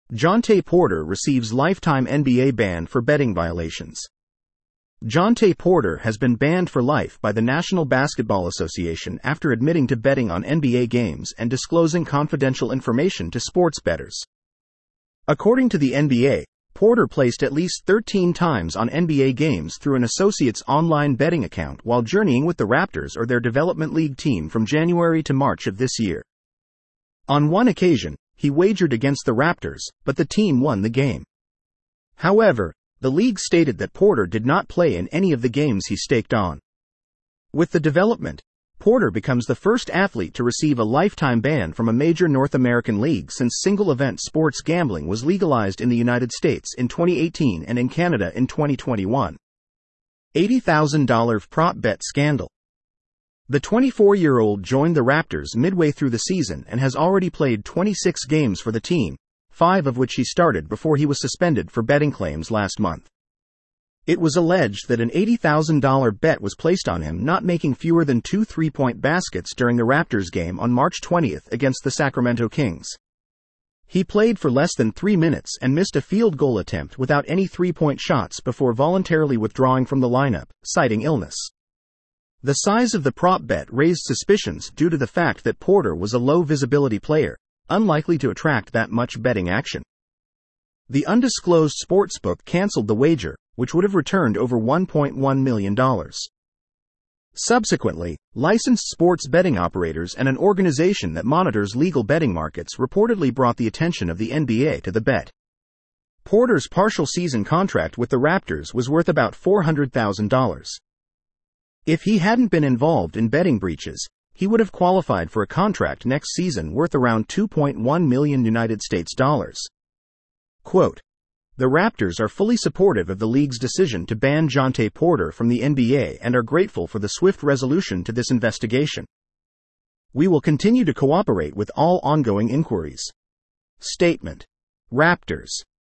Jontay Porter receives lifetime NBA ban for betting violations. Jontay Porter has been banned for life by the National Basketball Association after admitting to betting on NBA games and disclosing confidential information to sports bettors. According to the NBA, Porter placed at least 13 times on NBA games through an associate's online betting account while journeying with the Raptors or their development league team from January to March of this year. On one occasion, he wagered against the Raptors, but the team won the game. However, the league stated that Porter did not play in any of the games he staked on. With the development, Porter becomes the first athlete to receive a lifetime ban from a major North American league since single-event sports gambling was legalized in the United States in 2018 and in Canada in 2021. $80,000 prop bet scandal. The 24-year-old joined the Raptors midway through the season and has already played 26 games for the team, 5 of which he started before he was suspended for betting claims last month. It was alleged that an $80,000 bet was placed on him not making fewer than 2 3-point baskets during the Raptors game on March 20 against the Sacramento Kings. He played for less than 3 minutes and missed a field goal attempt without any 3-point shots before voluntarily withdrawing from the lineup, citing illness. The size of the prop bet raised suspicions due to the fact that Porter was a low-visibility player, unlikely to attract that much betting action. The undisclosed sportsbook canceled the wager, which would have returned over $1.1 million. Subsequently, licensed sports betting operators and an organization that monitors legal betting markets reportedly brought the attention of the NBA to the bet. Porter's partial season contract with the Raptors was worth about $400,000. If he hadn't been involved in betting breaches, he would have qualified for a contract next season worth around $2.1 million United States dollars. Quote, "The Raptors are fully supportive of the league's decision to ban Jontay Porter from the NBA and are grateful for the swift resolution to this investigation. We will continue to cooperate with all ongoing inquiries." Statement. Raptors.